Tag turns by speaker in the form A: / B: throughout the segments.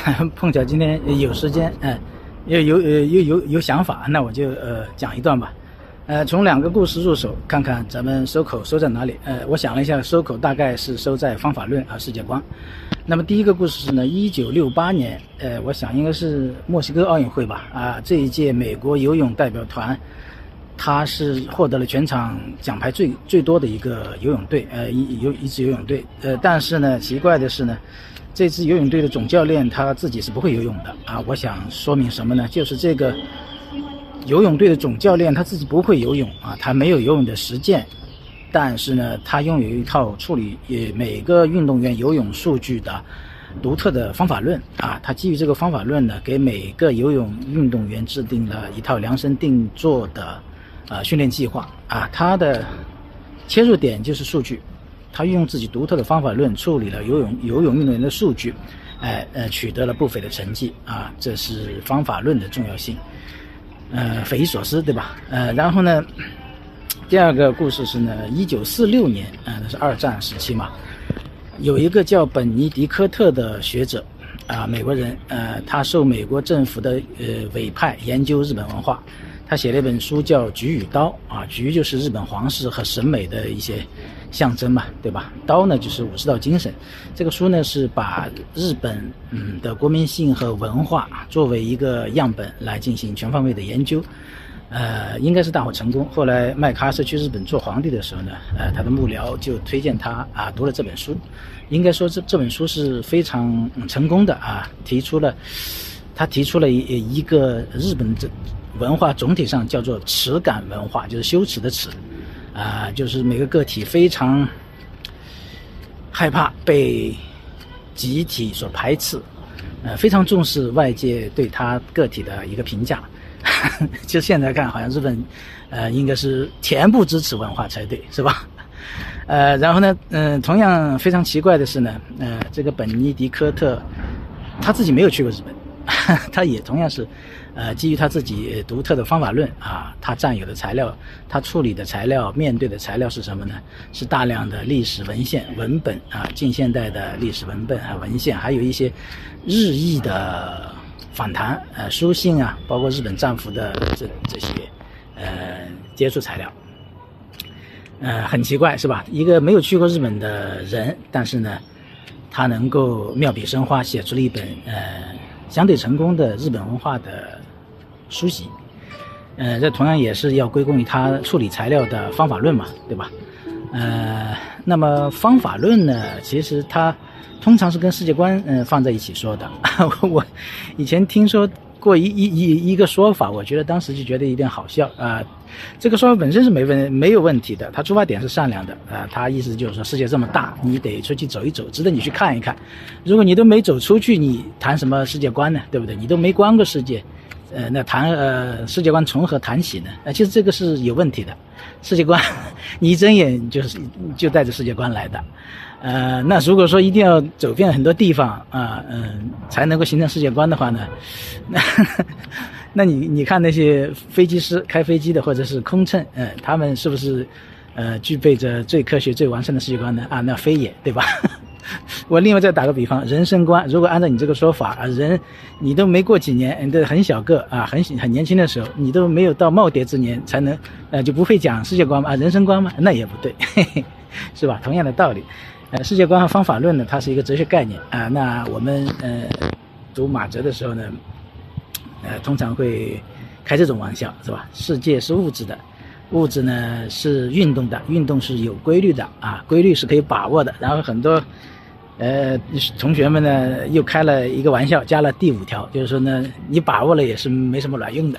A: 碰巧今天有时间，有想法，那我就讲一段吧。从2个故事入手，看看咱们收口收在哪里。我想了一下，收口大概是收在方法论和世界观。那么第一个故事是呢，1968年，我想应该是墨西哥奥运会吧。这一届美国游泳代表团，他是获得了全场奖牌最多的一个游泳队，一支游泳队。但是呢，奇怪的是呢，这支游泳队的总教练他自己是不会游泳的啊。我想说明什么呢？就是这个游泳队的总教练他自己不会游泳啊，他没有游泳的实践，但是呢，他拥有一套处理每个运动员游泳数据的独特的方法论啊。他基于这个方法论呢，给每个游泳运动员制定了一套量身定做的训练计划啊。他的切入点就是数据，他运用自己独特的方法论处理了游泳运动员的数据，取得了不菲的成绩啊。这是方法论的重要性。匪夷所思，对吧？然后呢，第二个故事是呢，1946年，那是2战时期嘛，有一个叫本尼迪科特的学者美国人，他受美国政府的委派研究日本文化，他写了一本书叫《菊与刀》啊，菊就是日本皇室和审美的一些象征嘛，对吧？刀呢就是武士道精神。这个书呢是把日本的国民性和文化作为一个样本来进行全方位的研究，应该是大获成功。后来麦克阿瑟去日本做皇帝的时候呢，他的幕僚就推荐他读了这本书。应该说这本书是非常成功的啊，他提出了一个日本文化总体上叫做耻感文化，就是羞耻的耻就是每个个体非常害怕被集体所排斥，非常重视外界对他个体的一个评价。就现在看，好像日本应该是恬不知耻文化才对，是吧？然后呢，同样非常奇怪的是呢，这个本尼迪科特他自己没有去过日本，他也同样是基于他自己独特的方法论他占有的材料，他处理的材料，面对的材料是什么呢？是大量的历史文献文本近现代的历史文本文献，还有一些日裔的访谈书信包括日本战俘的这些接触材料。很奇怪是吧？一个没有去过日本的人，但是呢，他能够妙笔生花，写出了一本相对成功的日本文化的书籍。这同样也是要归功于他处理材料的方法论嘛，对吧？那么方法论呢，其实它通常是跟世界观放在一起说的。我以前听说过一个说法，我觉得当时就觉得有点好笑这个说法本身是没有问题的，他出发点是善良的他意思就是说世界这么大，你得出去走一走，值得你去看一看。如果你都没走出去，你谈什么世界观呢？对不对？你都没观过世界，那谈世界观从何谈起呢？其实这个是有问题的。世界观你一睁眼就带着世界观来的。那如果说一定要走遍很多地方才能够形成世界观的话呢，那你看那些飞机师开飞机的或者是空乘他们是不是具备着最科学最完善的世界观呢？那非也，对吧？我另外再打个比方，人生观，如果按照你这个说法人你都没过几年，你都很小个很年轻的时候，你都没有到耄耋之年才能就不会讲世界观吗？人生观吗？那也不对，是吧？同样的道理。世界观和方法论呢，它是一个哲学概念那我们读马哲的时候呢，通常会开这种玩笑，是吧？世界是物质的，物质呢是运动的，运动是有规律的规律是可以把握的。然后很多同学们呢又开了一个玩笑，加了第5条，就是说呢，你把握了也是没什么卵用的。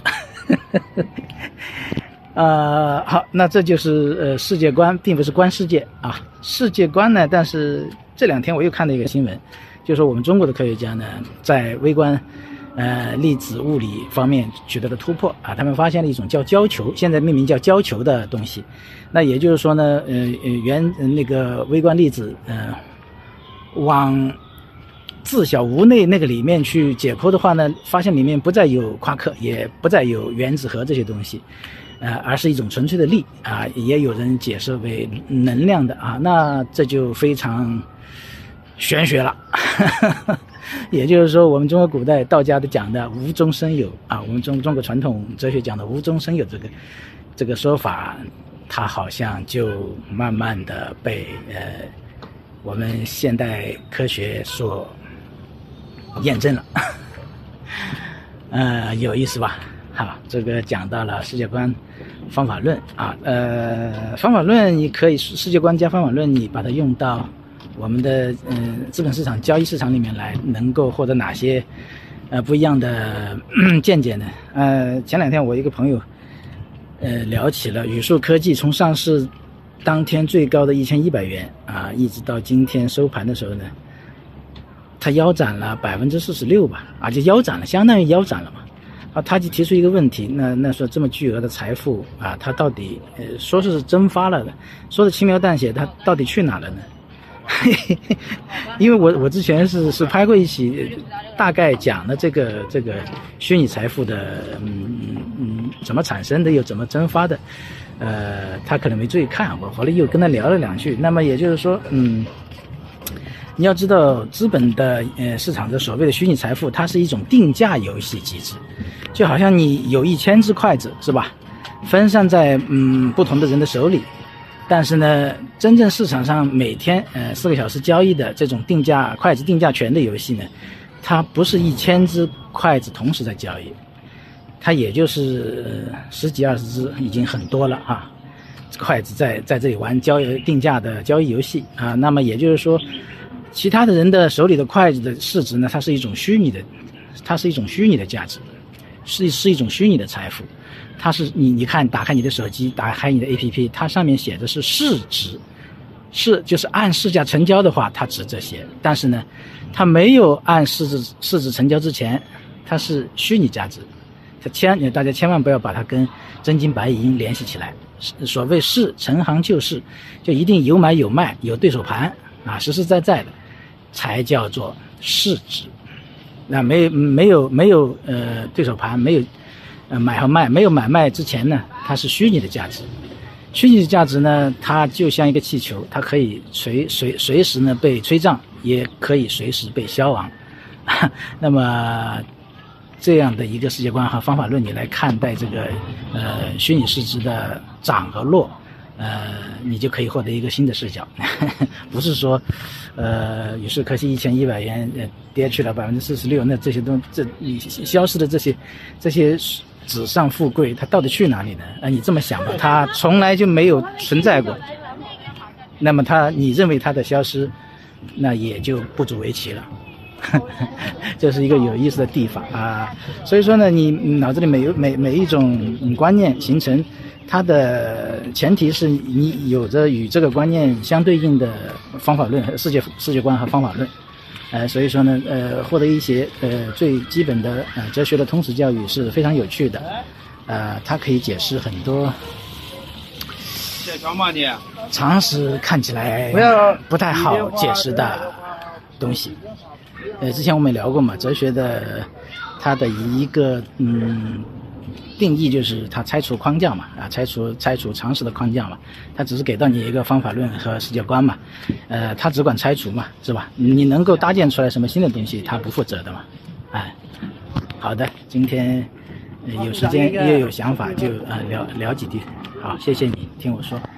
A: 好，那这就是世界观，并不是观世界世界观呢，但是这2天我又看到一个新闻，就是说我们中国的科学家呢，在微观粒子物理方面取得了突破他们发现了一种叫胶球，现在命名叫胶球的东西。那也就是说呢，那个微观粒子往自小无内那个里面去解剖的话呢，发现里面不再有夸克，也不再有原子核这些东西而是一种纯粹的力也有人解释为能量的那这就非常玄学了。 也就是说，我们中国古代道家的讲的无中生有啊，我们中国传统哲学讲的无中生有这个说法，它好像就慢慢的被我们现代科学所验证了。有意思吧？好，这个讲到了世界观、方法论啊，方法论你可以世界观加方法论，你把它用到我们的资本市场、交易市场里面来，能够获得哪些不一样的见解呢？前两天我一个朋友聊起了宇数科技从上市当天最高的1100元啊，一直到今天收盘的时候呢，它腰斩了46%吧，啊，就腰斩了，相当于腰斩了嘛。啊，他就提出一个问题，那说这么巨额的财富啊，它到底说是蒸发了的，说的轻描淡写，它到底去哪了呢？因为我之前是拍过一期，大概讲了这个虚拟财富的怎么产生的，又怎么蒸发的，他可能没注意看，我后来又跟他聊了两句。那么也就是说，你要知道，资本的市场的所谓的虚拟财富，它是一种定价游戏机制，就好像你有1000只筷子，是吧？分散在不同的人的手里，但是呢，真正市场上每天4个小时交易的这种筷子定价权的游戏呢，它不是1000只筷子同时在交易，它也就是10几20只，已经很多了哈。筷子在这里玩定价的交易游戏啊，那么也就是说，其他的人的手里的筷子的市值呢，它是一种虚拟的价值，是一种虚拟的财富。它是你看，打开你的手机，打开你的 APP， 它上面写的是市值，就是按市价成交的话，它值这些。但是呢，它没有按市值成交之前，它是虚拟价值。大家千万不要把它跟真金白银联系起来。所谓市，成行就市，就一定有买有卖，有对手盘啊，实实在在的，才叫做市值。那没有对手盘，没有买和卖，没有买卖之前呢，它是虚拟的价值。虚拟的价值呢，它就像一个气球，它可以随时呢被吹胀，也可以随时被消亡。那么这样的一个世界观和方法论，你来看待这个虚拟市值的涨和落，你就可以获得一个新的视角。不是说宇数科技1100元跌去了46%，那这些你消失的这些纸上富贵，它到底去哪里呢？你这么想吧，它从来就没有存在过。那么你认为它的消失，那也就不足为奇了。这是一个有意思的地方啊，所以说呢，你脑子里每一种观念形成，它的前提是你有着与这个观念相对应的方法论、世界观和方法论，所以说呢，获得一些最基本的哲学的通识教育是非常有趣的，它可以解释很多常识看起来不太好解释的东西。之前我们也聊过嘛，哲学的它的一个定义就是它拆除框架嘛，拆除常识的框架嘛，它只是给到你一个方法论和世界观嘛，它只管拆除嘛，是吧？你能够搭建出来什么新的东西，它不负责的嘛。好的，今天有时间又有想法就聊几句，好，谢谢你听我说。